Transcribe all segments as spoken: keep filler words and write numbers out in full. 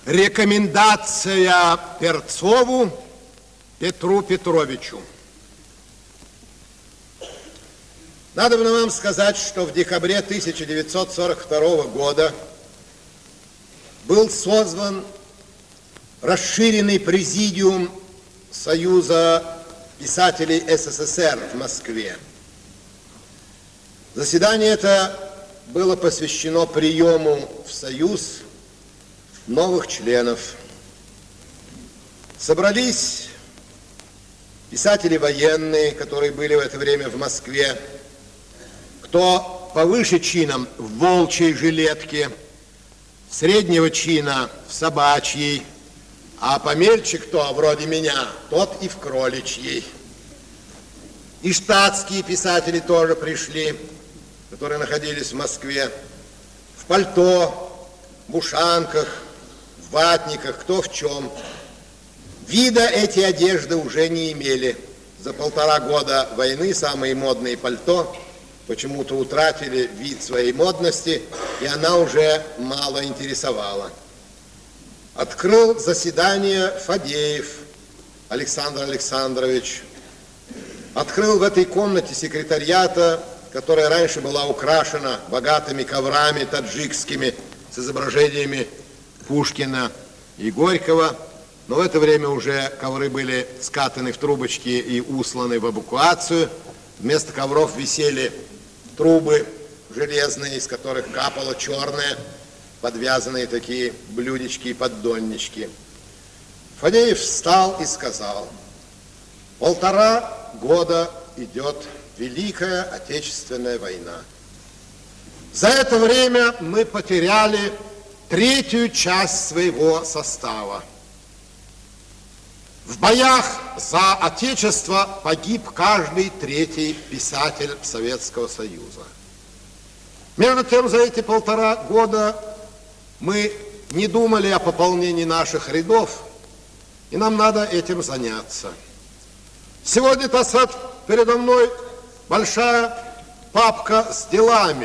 Рекомендация Перцову Петру Петровичу. Надо бы вам сказать, что в декабре тысяча девятьсот сорок второго года был создан расширенный президиум Союза писателей СССР в Москве. Заседание это было посвящено приему в Союз новых членов. Собрались писатели военные, которые были в это время в Москве, кто повыше чином в волчьей жилетке, среднего чина в собачьей, а помельче кто, вроде меня, тот и в кроличьей. И штатские писатели тоже пришли, которые находились в Москве, в пальто, в ушанках, в ватниках, кто в чем. Вида эти одежды уже не имели. За полтора года войны самые модные пальто почему-то утратили вид своей модности, и она уже мало интересовала. Открыл заседание Фадеев Александр Александрович. Открыл в этой комнате секретариата, которая раньше была украшена богатыми коврами таджикскими с изображениями Пушкина и Горького, но в это время уже ковры были скатаны в трубочки и усланы в эвакуацию. Вместо ковров висели трубы железные, из которых капало черное, подвязанные такие блюдечки и поддоннички. Фадеев встал и сказал: полтора года идет Великая Отечественная война. За это время мы потеряли третью часть своего состава. В боях за Отечество погиб каждый третий писатель Советского Союза. Между тем, за эти полтора года мы не думали о пополнении наших рядов, и нам надо этим заняться. Сегодня, так сказать, передо мной большая папка с делами.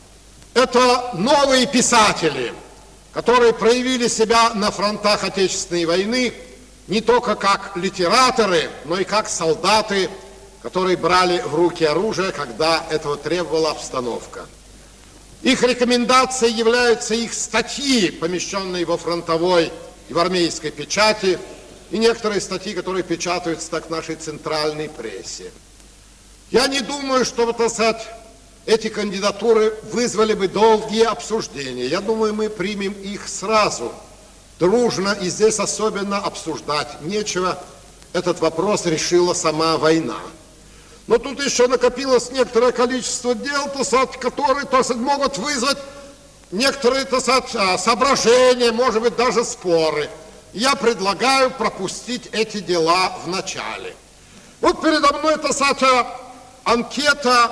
Это новые писатели, которые проявили себя на фронтах Отечественной войны не только как литераторы, но и как солдаты, которые брали в руки оружие, когда этого требовала обстановка. Их рекомендацией являются их статьи, помещенные во фронтовой и в армейской печати, и некоторые статьи, которые печатаются так в нашей центральной прессе. Я не думаю, что, так сказать, эти кандидатуры вызвали бы долгие обсуждения. Я думаю, мы примем их сразу, дружно, и здесь особенно обсуждать нечего. Этот вопрос решила сама война. Но тут еще накопилось некоторое количество дел, так сказать, которые, так сказать, могут вызвать некоторые, так сказать, соображения, может быть, даже споры. Я предлагаю пропустить эти дела в начале. Вот передо мной, так сказать, анкета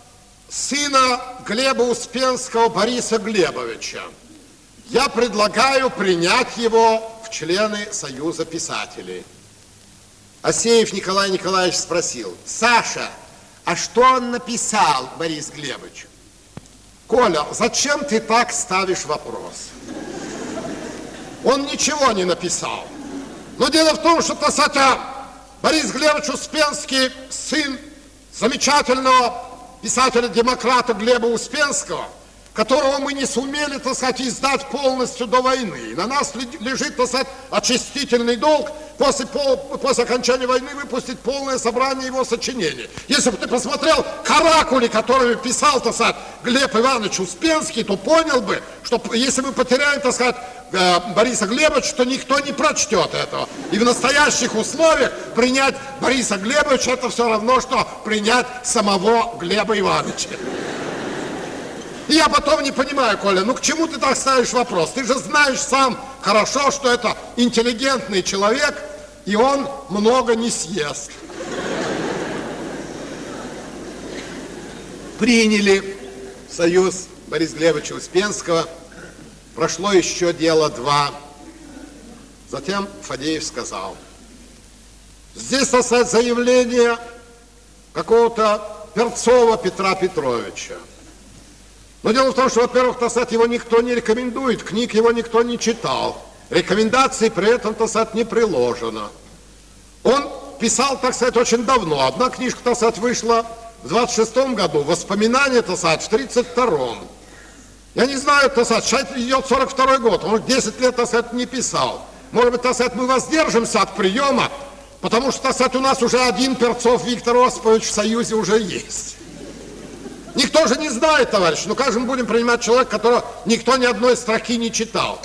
сына Глеба Успенского Бориса Глебовича. Я предлагаю принять его в члены Союза писателей. Асеев Николай Николаевич спросил: Саша, а что он написал, Борис Глебович? Коля, зачем ты так ставишь вопрос? Он ничего не написал. Но дело в том, что, так сказать, Борис Глебович Успенский, сын замечательного писателя-демократа Глеба Успенского, которого мы не сумели, так сказать, издать полностью до войны. И на нас лежит, так сказать, очистительный долг после, после окончания войны выпустить полное собрание его сочинений. Если бы ты посмотрел каракули, которые писал, так сказать, Глеб Иванович Успенский, то понял бы, что если мы потеряем, так сказать, Бориса Глебовича, то никто не прочтет этого. И в настоящих условиях принять Бориса Глебовича — это все равно, что принять самого Глеба Ивановича. И я потом не понимаю, Коля, ну к чему ты так ставишь вопрос? Ты же знаешь сам хорошо, что это интеллигентный человек, и он много не съест. Приняли Союз Бориса Глебовича Успенского. Прошло еще дело два. Затем Фадеев сказал: здесь, так сказать, заявление какого-то Перцова Петра Петровича. Но дело в том, что, во-первых, так сказать, его никто не рекомендует, книг его никто не читал. Рекомендаций при этом, так сказать, не приложено. Он писал, так сказать, очень давно. Одна книжка, так сказать, вышла в двадцать шестом году, воспоминания, так сказать, в тридцать втором. Я не знаю, так сказать, сейчас идет сорок второй год, он десять лет, так сказать, не писал. Может быть, так сказать, мы воздержимся от приема, потому что, так сказать, у нас уже один Перцов Виктор Осипович в Союзе уже есть. Никто же не знает, товарищ, ну как же мы будем принимать человека, которого никто ни одной строки не читал?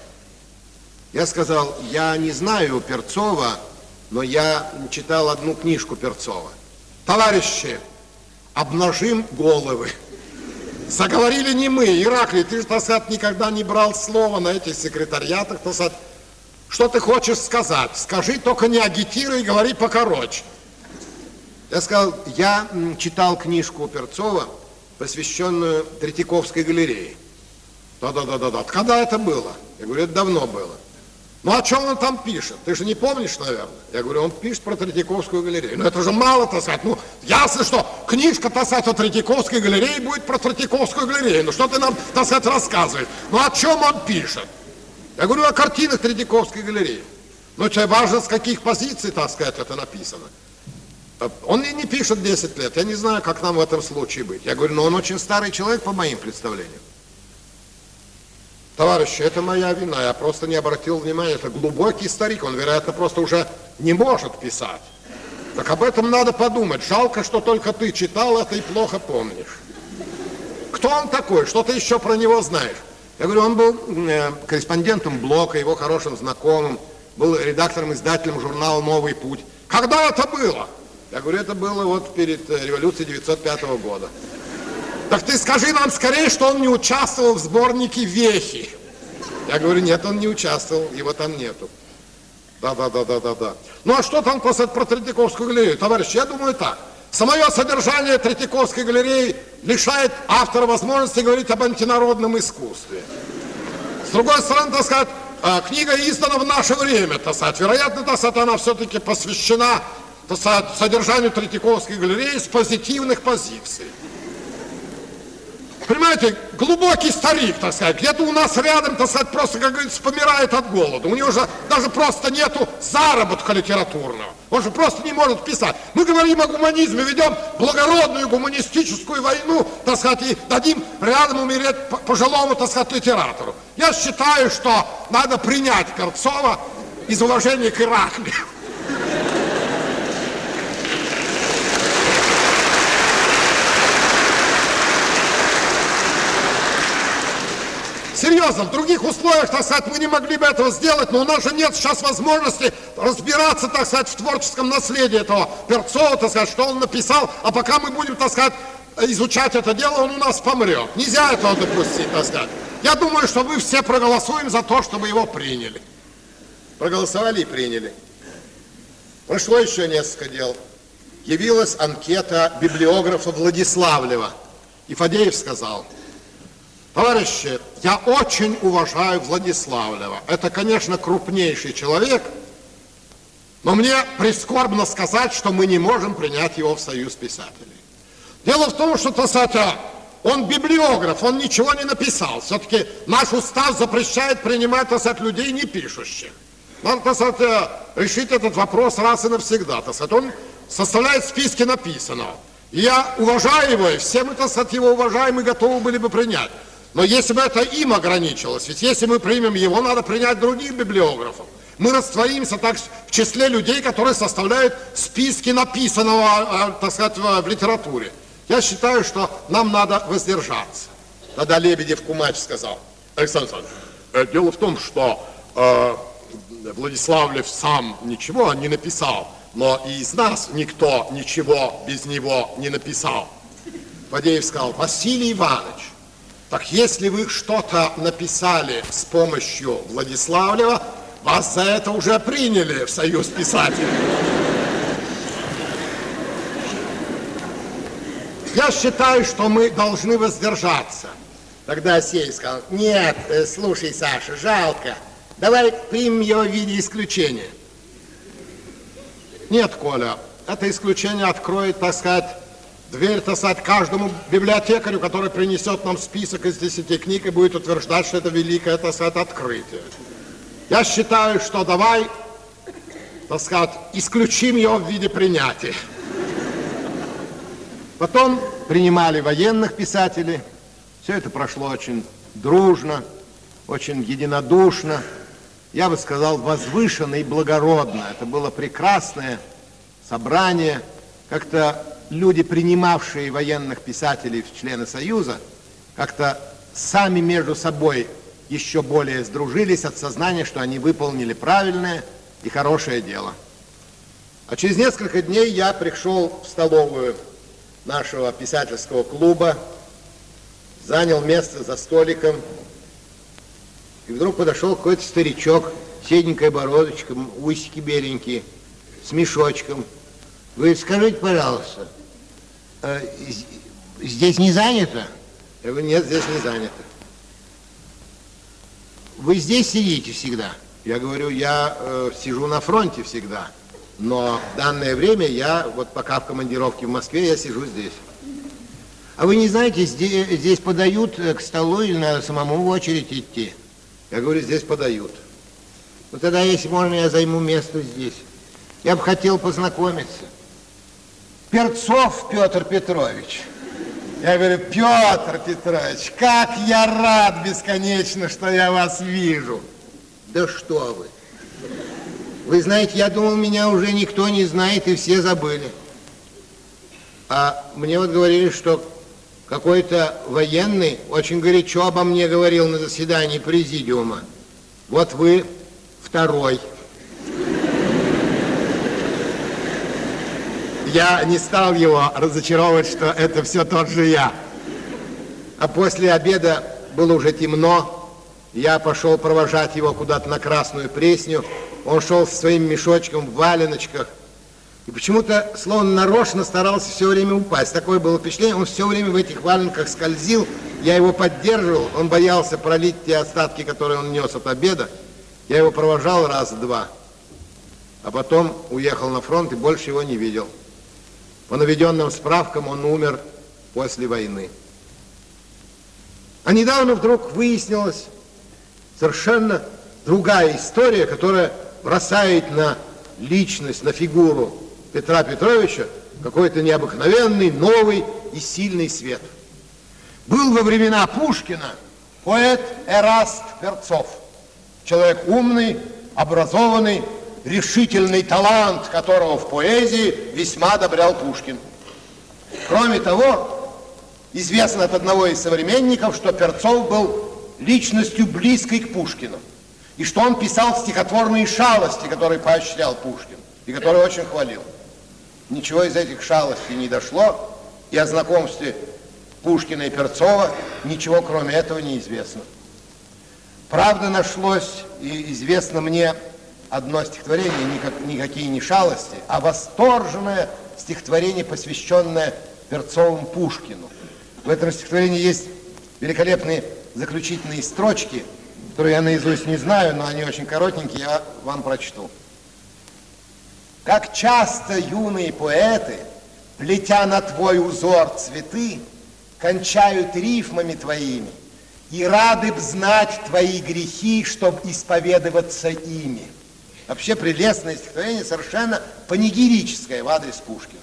Я сказал, я не знаю Перцова, но я читал одну книжку Перцова. Товарищи, обнажим головы. Заговорили не мы. Ираклий, ты же, так сказать, никогда не брал слова на этих секретариатах, так сказать. Что ты хочешь сказать? Скажи, только не агитируй, говори покороче. Я сказал, я читал книжку Перцова, посвященную Третьяковской галерее. Да-да-да-да-да. Когда это было? Я говорю, это давно было. Ну, о чем он там пишет? Ты же не помнишь, наверное? Я говорю, он пишет про Третьяковскую галерею. Ну, это же мало, так сказать. Ну, ясно, что книжка, так сказать, о Третьяковской галерее будет про Третьяковскую галерею. Ну, что ты нам, так сказать, рассказываешь? Ну, о чем он пишет? Я говорю о картинах Третьяковской галереи. Ну, тебе важно, с каких позиций, так сказать, это написано. Он и не пишет десять лет. Я не знаю, как нам в этом случае быть. Я говорю, но он очень старый человек, по моим представлениям. Товарищи, это моя вина, я просто не обратил внимания. Это глубокий старик, он, вероятно, просто уже не может писать. Так об этом надо подумать. Жалко, что только ты читал это и плохо помнишь. Кто он такой? Что ты еще про него знаешь? Я говорю, он был э, корреспондентом Блока, его хорошим знакомым, был редактором-издателем журнала «Новый путь». Когда это было? Я говорю, это было вот перед революцией девятьсот пятого года. Так ты скажи нам скорее, что он не участвовал в сборнике «Вехи». Я говорю, нет, он не участвовал, его там нету. Да-да-да-да-да-да. Ну а что там писать про Третьяковскую галерею? Товарищи, я думаю так. Самое содержание Третьяковской галереи лишает автора возможности говорить об антинародном искусстве. С другой стороны, так сказать, книга издана в наше время, так сказать. Вероятно, так сказать, она все-таки посвящена, так сказать, содержанию Третьяковской галереи с позитивных позиций. Понимаете, глубокий старик, так сказать, где-то у нас рядом, так сказать, просто, как говорится, помирает от голода. У него же даже просто нету заработка литературного. Он же просто не может писать. Мы говорим о гуманизме, ведем благородную гуманистическую войну, так сказать, и дадим рядом умереть пожилому, так сказать, литератору. Я считаю, что надо принять Перцова из уважения к Ираклию. Серьезно, в других условиях, так сказать, мы не могли бы этого сделать, но у нас же нет сейчас возможности разбираться, так сказать, в творческом наследии этого Перцова, так сказать, что он написал, а пока мы будем, так сказать, изучать это дело, он у нас помрет. Нельзя этого допустить, так сказать. Я думаю, что мы все проголосуем за то, чтобы его приняли. Проголосовали и приняли. Прошло еще несколько дел. Явилась анкета библиографа Владиславлева. И Фадеев сказал: товарищи, я очень уважаю Владиславлева. Это, конечно, крупнейший человек, но мне прискорбно сказать, что мы не можем принять его в Союз писателей. Дело в том, что, так сказать, он библиограф, он ничего не написал. Все-таки наш устав запрещает принимать, так сказать, людей не пишущих. Надо, так сказать, решить этот вопрос раз и навсегда. Так сказать, он составляет списки написанного. И я уважаю его, и все мы, так сказать, его уважаем и готовы были бы принять. Но если бы это им ограничилось, ведь если мы примем его, надо принять других библиографов. Мы растворимся так в числе людей, которые составляют списки написанного, так сказать, в литературе. Я считаю, что нам надо воздержаться. Тогда Лебедев Кумач сказал: Александр Александрович, дело в том, что э, Владиславлев сам ничего не написал, но и из нас никто ничего без него не написал. Фадеев сказал: Василий Иванович, так если вы что-то написали с помощью Владиславлева, вас за это уже приняли в Союз писателей. Я считаю, что мы должны воздержаться. Тогда Сей сказал: нет, слушай, Саша, жалко. Давай примем его в виде исключения. Нет, Коля, это исключение откроет, так сказать, дверь, так сказать, каждому библиотекарю, который принесет нам список из десяти книг и будет утверждать, что это великое, так сказать, открытие. Я считаю, что давай, так сказать, исключим его в виде принятия. Потом принимали военных писателей. Все это прошло очень дружно, очень единодушно. Я бы сказал, возвышенно и благородно. Это было прекрасное собрание. Как-то люди, принимавшие военных писателей в члены Союза, как-то сами между собой еще более сдружились от сознания, что они выполнили правильное и хорошее дело. А через несколько дней я пришел в столовую нашего писательского клуба, занял место за столиком, и вдруг подошел какой-то старичок, седенькая бородочка, усики беленькие, с мешочком. Говорит, скажите, пожалуйста, э, здесь не занято? Я говорю, нет, здесь не занято. Вы здесь сидите всегда? Я говорю, я э, сижу на фронте всегда, но в данное время я, вот пока в командировке в Москве, я сижу здесь. А вы не знаете, здесь, здесь подают к столу или надо самому в очередь идти? Я говорю, здесь подают. Ну тогда, если можно, я займу место здесь. Я бы хотел познакомиться. Перцов Петр Петрович. Я говорю, Петр Петрович, как я рад бесконечно, что я вас вижу. Да что вы. Вы знаете, я думал, меня уже никто не знает и все забыли. А мне вот говорили, что какой-то военный очень горячо обо мне говорил на заседании президиума. Вот вы второй. Я не стал его разочаровывать, что это все тот же я. А после обеда было уже темно. Я пошел провожать его куда-то на Красную Пресню. Он шел со своим мешочком в валеночках. И почему-то, словно нарочно, старался все время упасть. Такое было впечатление, он все время в этих валенках скользил. Я его поддерживал, он боялся пролить те остатки, которые он нес от обеда. Я его провожал раз-два, а потом уехал на фронт и больше его не видел. По наведенным справкам он умер после войны. А недавно вдруг выяснилась совершенно другая история, которая бросает на личность, на фигуру Петра Петровича какой-то необыкновенный, новый и сильный свет. Был во времена Пушкина поэт Эраст Перцов. Человек умный, образованный, решительный талант, которого в поэзии весьма одобрял Пушкин. Кроме того, известно от одного из современников, что Перцов был личностью близкой к Пушкину, и что он писал стихотворные шалости, которые поощрял Пушкин, и которые очень хвалил. Ничего из этих шалостей не дошло, и о знакомстве Пушкина и Перцова ничего кроме этого не известно. Правда, нашлось, и известно мне одно стихотворение, никак, никакие не шалости, а восторженное стихотворение, посвященное Перцовым Пушкину. В этом стихотворении есть великолепные заключительные строчки, которые я наизусть не знаю, но они очень коротенькие, я вам прочту. Как часто юные поэты, плетя на твой узор цветы, кончают рифмами твоими, и рады б знать твои грехи, чтоб исповедоваться ими. Вообще прелестное стихотворение, совершенно панигерическое в адрес Пушкина.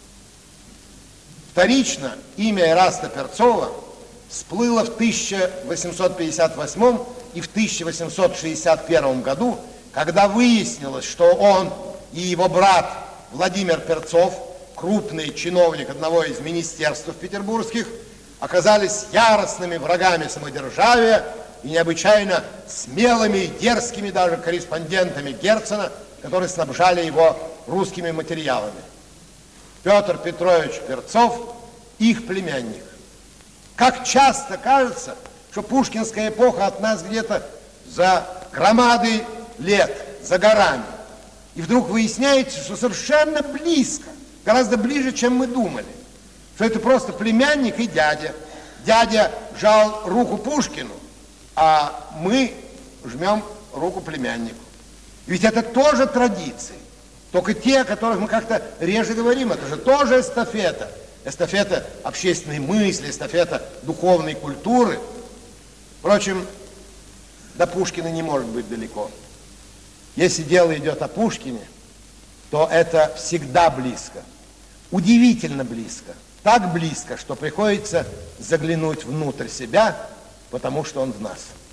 Вторично имя Эраста Перцова всплыло в тысяча восемьсот пятьдесят восьмом и в тысяча восемьсот шестьдесят первом году, когда выяснилось, что он и его брат Владимир Перцов, крупный чиновник одного из министерств петербургских, оказались яростными врагами самодержавия и необычайно смелыми и дерзкими даже корреспондентами Герцена, которые снабжали его русскими материалами. Петр Петрович Перцов, их племянник. Как часто кажется, что пушкинская эпоха от нас где-то за громадой лет, за горами. И вдруг выясняется, что совершенно близко, гораздо ближе, чем мы думали. Что это просто племянник и дядя. Дядя жал руку Пушкину, а мы жмем руку племяннику. Ведь это тоже традиции. Только те, о которых мы как-то реже говорим, это же тоже эстафета. Эстафета общественной мысли, эстафета духовной культуры. Впрочем, до Пушкина не может быть далеко. Если дело идет о Пушкине, то это всегда близко. Удивительно близко. Так близко, что приходится заглянуть внутрь себя, потому что он в нас.